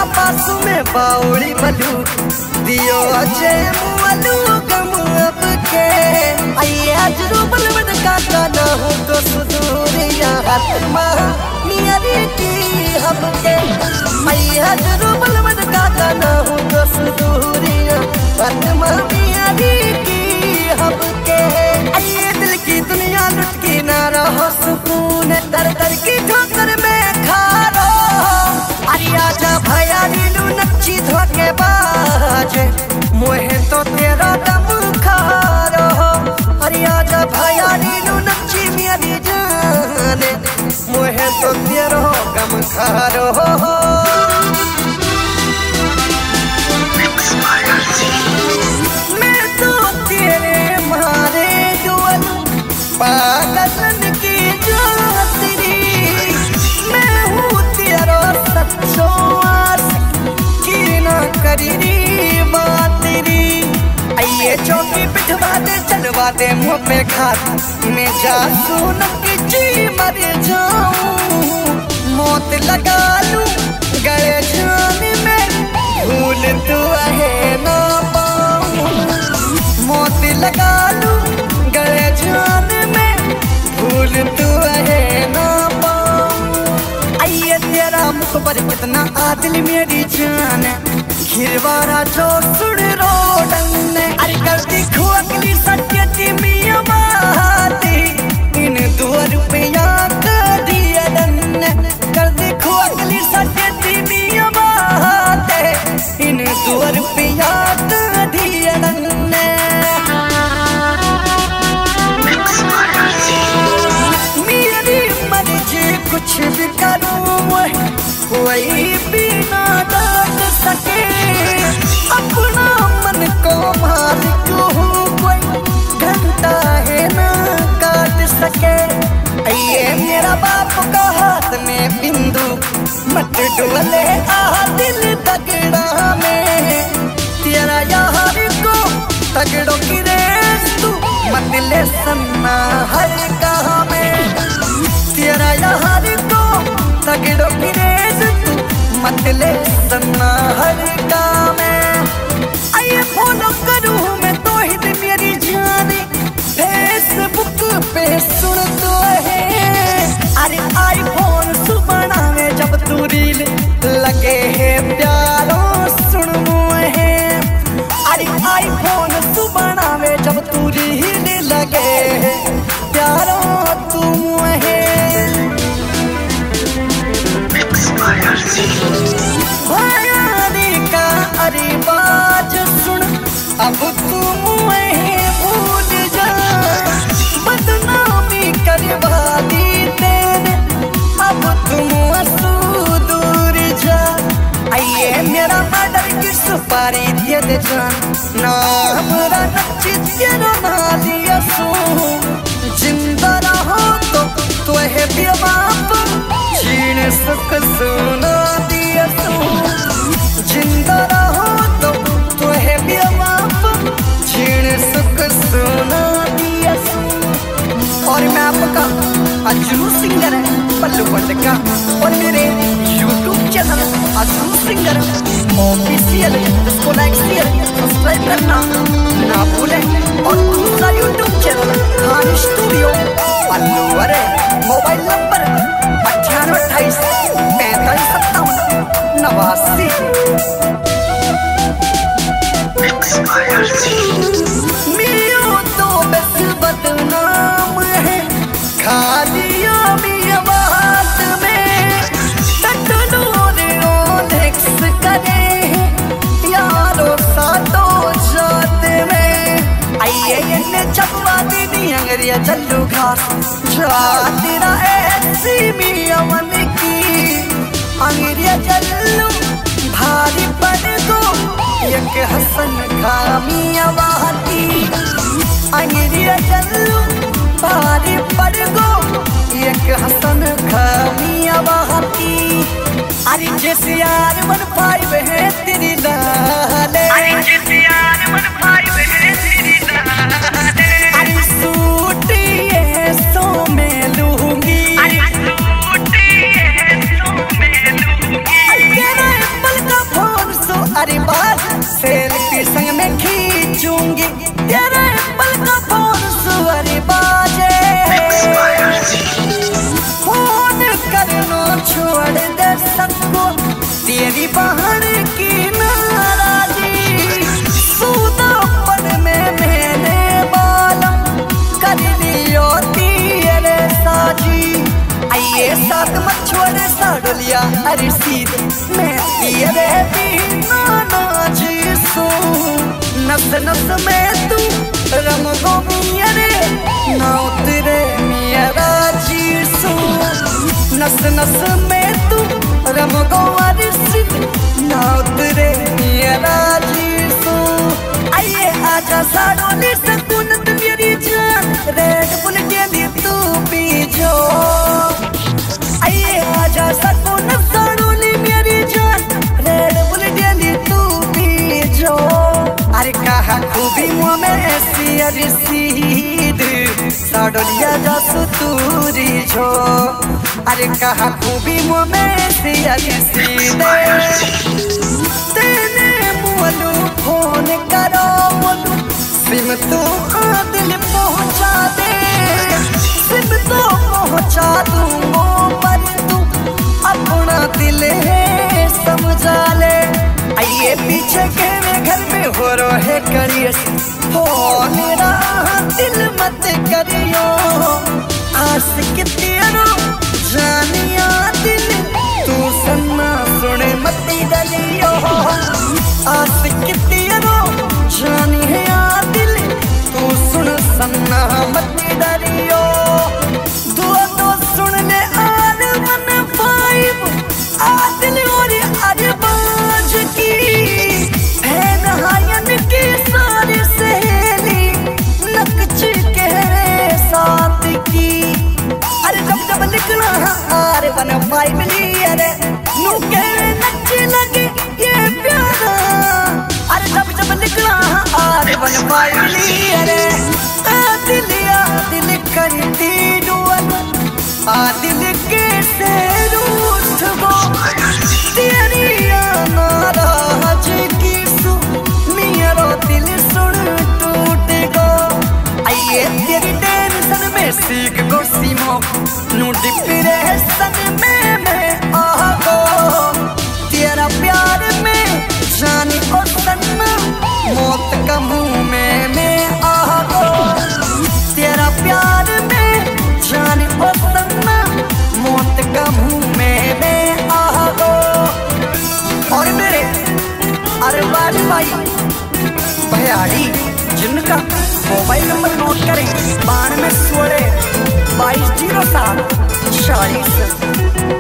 पास में बाउली बलू दियो अजय मुअलू गम अब के आइए अजरू बलवद काका ना हो तो सुदूरिया आत्मा मियारी की हम के आइए अजरू बलवद काका ना हो तो सुदूरिया आत्मा मियारी की हम के आइए दिल की दुनिया लुट की ना रहो सुकून दर दर की ठोकर में खा रो अरे आजा भया नीलू नच्ची धोखेबाज मोहे तो तेरा दम खा रहो अरे आजा भया नीलू नच्ची मेरी जान मोहे तो तेरा गम खा रहो मैं तो तेरे मारे डुअल पागलन की जातरी मैं हूँ तेरा सच्चो करी बात री आइए चौकी पिठवा दे चलवा दे मुँह पे खात मैं जासू नकी जी मर जाऊं मौत लगा लूं गले जान में भूल तू है ना पाऊं मौत लगा लूं गले जान में भूल तू है ना पाऊं आइए तेरा मुखबर कितना आदिल मेरी जान खिरवारा जो सुन रोडन अरे करती खोकली सत्य मिया माती इन 2 रुपया का दिया दन करती खोकली सत्य मिया माती इन 2 रुपया का दिया दन मेरी मर्जी कुछ भी करूं कोई भी ना डांट सके अपना मन को मालिक हूँ कोई घंटा है ना काट सके आइए मेरा बाप का हाथ में बिंदु मत डोले आ दिल तगड़ा में तेरा यार को तगड़ों की रेस तू मत ले सन्ना हर कहा में तेरा यार को तगड़ों की रेस तू मत ले सन्ना हर काम आइए फॉलो करूँ मैं तो ही मेरी जाने फेसबुक पे सुन तो है अरे आईफोन सुबह में जब तू रील लगे है प्यारों सुन है अरे आईफोन सुबह में जब तू रील लगे है प्यारों तुम है भयानी का अरे बाज सुन अब तुम भूल जा बदनामी करवा दी तेरे अब तुम असू दूर जा आइए मेरा मर्डर की सुपारी दे दे जान नाम नच्ची तेरा ना दिया सू जिंदा रहो तो है बेबाप छीन सुख सुना दिया तू जिंदा रहो तो है बेबाप छीन सुख सुना दिया और मैं आपका अजरू सिंगर है पल्लू पंड का और मेरे YouTube channel Ajru singer official इसको लाइक शेयर सब्सक्राइब करना ना भूलें और दूसरा YouTube चैनल खान स्टूडियो पल्लू अरे मोबाइल नंबर 9828 4557 89 मियो तो बस बदनाम है खालिया मिया बात में टटलो रोलेक्स करे यारो सातो जात में आइए ये चपवा दी अंगरिया चल्लू घास जा तेरा ऐसी मिया मन की अंगरिया चल्लू भारी पड़ गो एक हसन खामिया वाती अंगरिया चल्लू भारी पड़ गो एक हसन खामिया वाती अरे जैसे यार 15 है तेरी लाले अरे जैसे यार 15 है तेरी लाले अरे सूट ये सो में लूंगी अरे सूट ये सो में लूंगी तेरा एप्पल का बहन की नाराजी सूदापन में मैंने बालम कर लियो तेरे साजी। आइए साथ मछुआरे साड़लिया अरे सीध मैं तेरे बिना नाजी सू। नस नस में तू रम गो मियरे ना उतरे मेरा जीसू। नस नस में तू रम गो अरिसित ना उतरे मेरा जीसू। आइए आजा साड़ोली सकुनत मेरी जान रेड बुल दी तू पी जो। आइए आजा सकुनत साड़ोली मेरी जान रेड बुल दी तू पी जो। अरे कहा खूबी मुँह में ऐसी अरिसीद साड़ोलिया जा सुतूरी जो। अरे कहा खूबी मुँह में ऐसी अरिसीद तेने मुँहलू फोन करो मुँहलू सिम तो दिल पहुँचा दे। सिम तो पहुँचा दूँगो पर तू अपना दिल है समझा ले। आइए पीछे के घर में हो रहे करिए हो मेरा दिल मत करियो। आशिक तेरो जानिया दिल तू सन्ना सुने मत डलियो। आशिक तेरो जानिया दिल तू सुन सन्ना मत डलियो। दुआ तो सुन ले आल 15 आदिल और अरबाज की है नहायन की सारी सहेली नकच के साथ की। अरे जब जब निकला आरे 15 अरे नू के नच लगे ये प्यारा। अरे जब जब निकला आरे 15 अरे दिल करती डुअल आदिल के से रूठ गो तेरी नाराज की सु मेरा दिल सुन टूट गो। आइए तेरी टेंशन में सीख गो सीमो नू डिप्रेशन में मैं आ गो। तेरा प्यार में जानी ओ सन्ना मौत का मुँह में मैं आ गो। तेरा प्यार में जानी ओ सन्ना मौत का मुँह में मैं आ गो। और मेरे अरबाज भाई भयाड़ी जिनका मोबाइल नंबर नोट करें 9216 2207 40।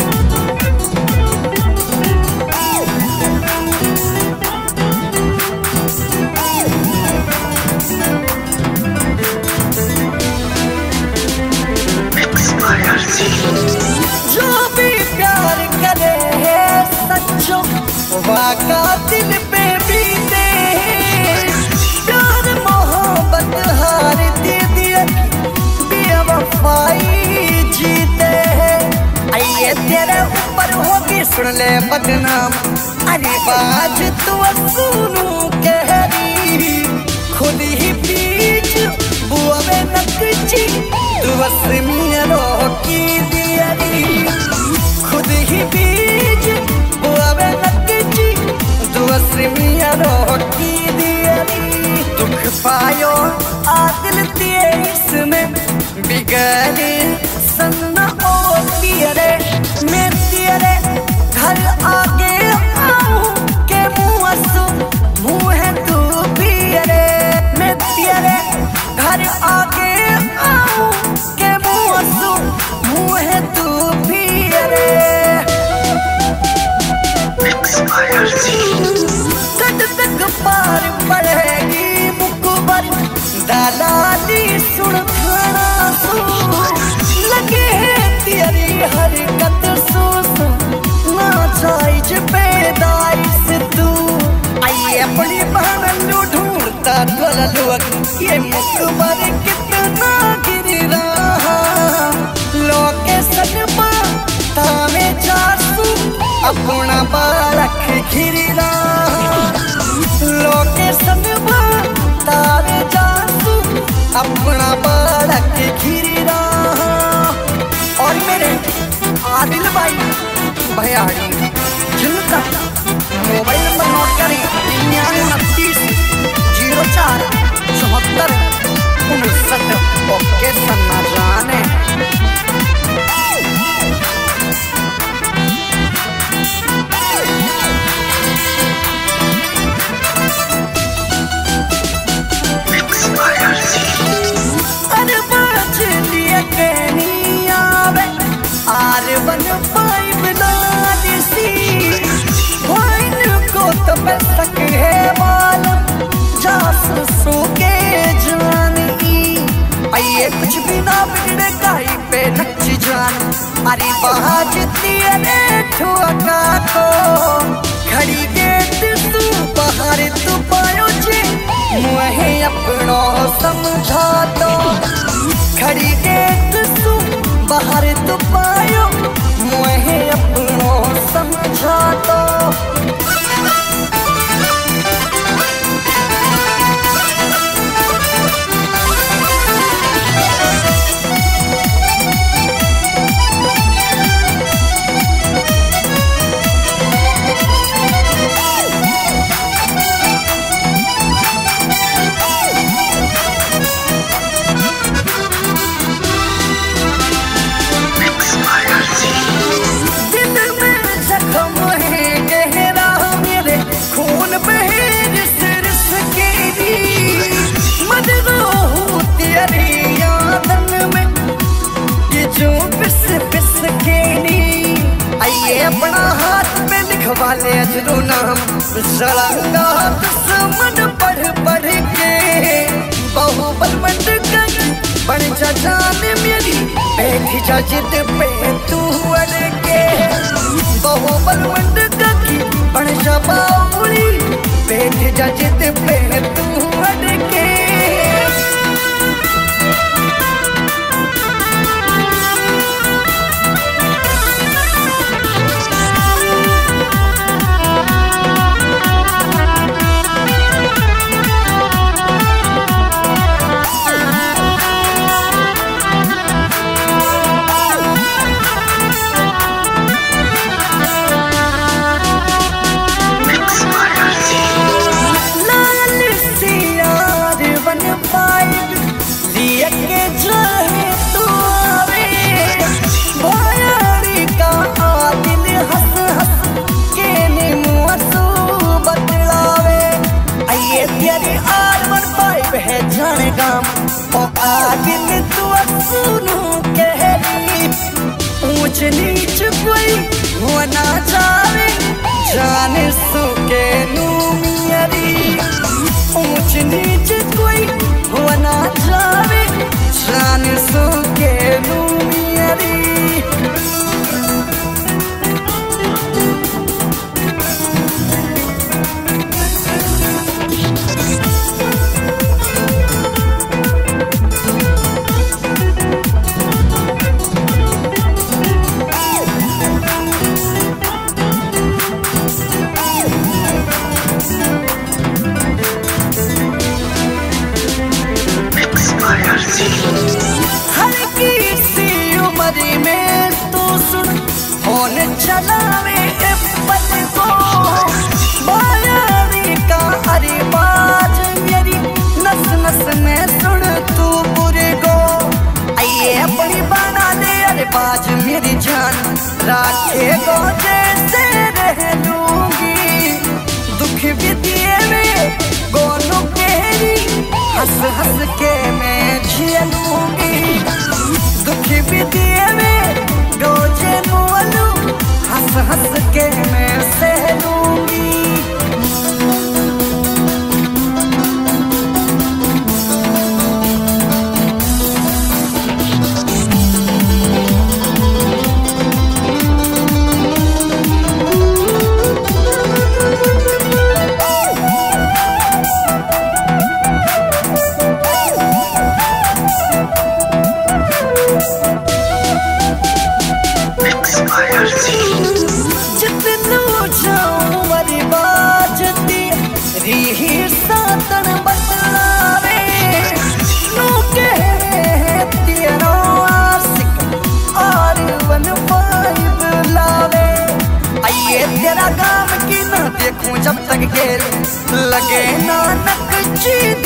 जो भी प्यार करे है सच्चो वाका दिल पे बीते। प्यार मोहब्बत हार दे दिए बेवफाई जीते। आइए तेरे ऊपर होगी सुन ले बदनाम अरे बाज तू सुनू कह रही खुद ही बीच बुआ में नकची तू बस मियारो की दियरी। खुद ही बीच बुआ में नकची तू बस मियारो की दियरी। दुख पायो आदिल तेरे में बिगड़े सन्ना ओ तेरे मैं तेरे घर आगे आऊं के मुँह है तू पियरे। मैं तेरे घर आगे आऊं के मुँह है तू पियरे। कद तक पार पड़ेगी मुकबर दलाली सुन खाना सू। लगे तेरी हरकत सू ना जायज पैदाइश तू। आइए अपनी बहन ढूंढता ढोलक ये मुकबर कितना गिर रहा। लोकेशन तावे जासू अपना बालक घिर रहा। लोकेशन तावे जासू अपना बालक घिर रहा। और मेरे आदिल भाई भयाड़ी जिनका 67 ओके सन्ना जाने। अरे बाज लिए कहनी आवे आर बन पाई बना दिसी वाइन को तो बसक है मालूम जासूसों के जानी आइए कुछ भी ना बिगड़े काई पे नच जान अरे बाज तेरे ठुका को खड़ी गेट तू बाहर तू पायो जे मुहे अपनो समझा तो खड़ी गेट तू बाहर तू पायो मुहे अपनो समझा तो अपना हाथ पे लिखवा ले अजरू नाम सड़ंगा दुश्मन पढ़ पढ़ के बहुबल मंड गई बन जा जान मेरी बैठी जा जिद पे तू अड़ के बहुबल मंड गई बन जा बाउली बैठी जा जिद पे तू अड़ के आदिल तू सुनू कहरी ऊंच नीच कोई होना चाहे जाने सुके नूमियरी ऊंच नीच कोई होना चाहे जाने सुके नूमियरी चलावे पल को बायारी का हरी बाज मेरी नस नस में सुन तू बुरे गो आइए अपनी बना ले अरे बाज मेरी जान राखे गो जैसे रह लूंगी दुख भी दिए में गोनों केरी हंस हंस के मैं झेलूंगी दुख भी दिए में डोजे मुअलू हंस हंस के मैं सह लूंगी देखूं जब तक गेल लगे नानक जी